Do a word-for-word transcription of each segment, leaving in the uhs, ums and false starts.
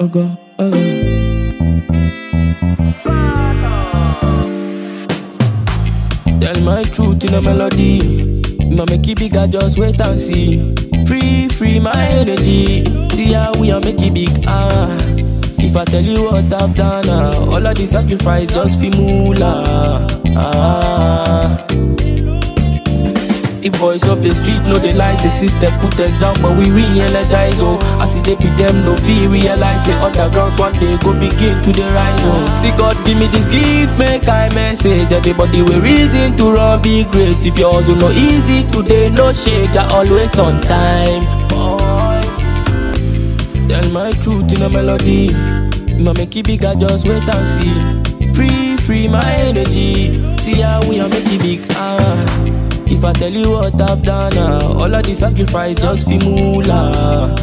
okay, okay. Tell my truth in a melody. Ma make it bigger, just wait and see. Free, free my energy. See how we are make it big, ah. If I tell you what I've done, ah, all of the sacrifice just fi moolah, ah. The voice of the street, no they lie. Say system put us down, but we re-energize, oh. I see they be them, no feel realize. Say undergrounds one day go begin to the rise, oh. See God give me this gift, make I message. Everybody with reason to run big race. If yours no easy today, no shake, you're always on time. Boy. Tell my truth in a melody. Ma make it bigger, just wait and see. Free, free my energy. See how we are make it big, ah. If I tell you what I've done, ah, all of the sacrifice just fi moolah.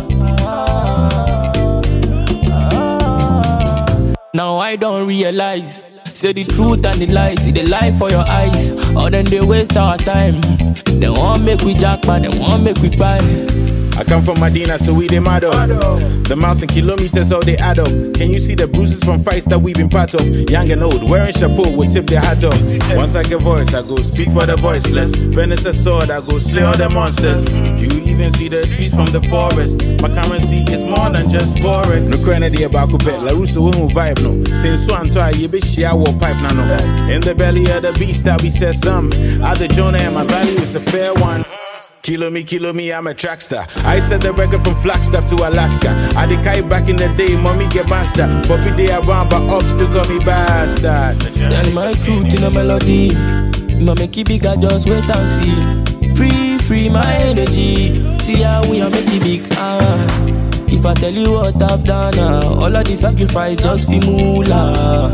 Now I don't realize. Say the truth and the lies, see the lie for your eyes. Or then they waste our time. They won't make we jackpot, they won't make we buy. I come from Medina, so we they mad up. The miles and kilometers, all they add up. Can you see the bruises from fights that we've been part of? Young and old, wearing chapeau, will tip their hat off. Once I get voice, I go speak for the voiceless. Venice a sword, I go slay all the monsters. You even see the trees from the forest. My currency is more than just forex. No credit about Quebec, La Russo won't vibe no. Since one time, you be share war pipe now no. In the belly of the beast, that we said some. Out the Jonah and my value is a fair one. Kilo me, kilo me, I'm a track star. I set the record from Flagstaff to Alaska. I did kite back in the day, mommy get master. Poppy day around, but up still call me bastard. Tell my truth in a melody. Ma make it bigger, just wait and see. Free, free my energy. See how we are make it big, ah. If I tell you what I've done, ah, all of the sacrifice just fi moolah.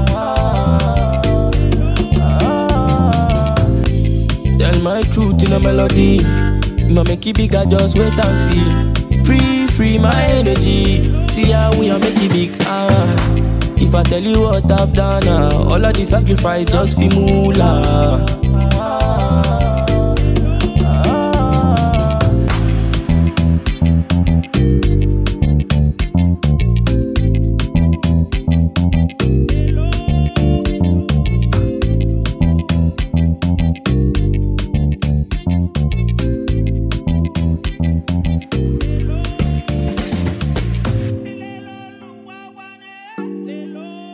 Tell my truth in a melody. Ma make it bigger, just wait and see. Free, free my energy. See how we are make it big, ah. If I tell you what I've done, ah, all of the sacrifice just fi moolah.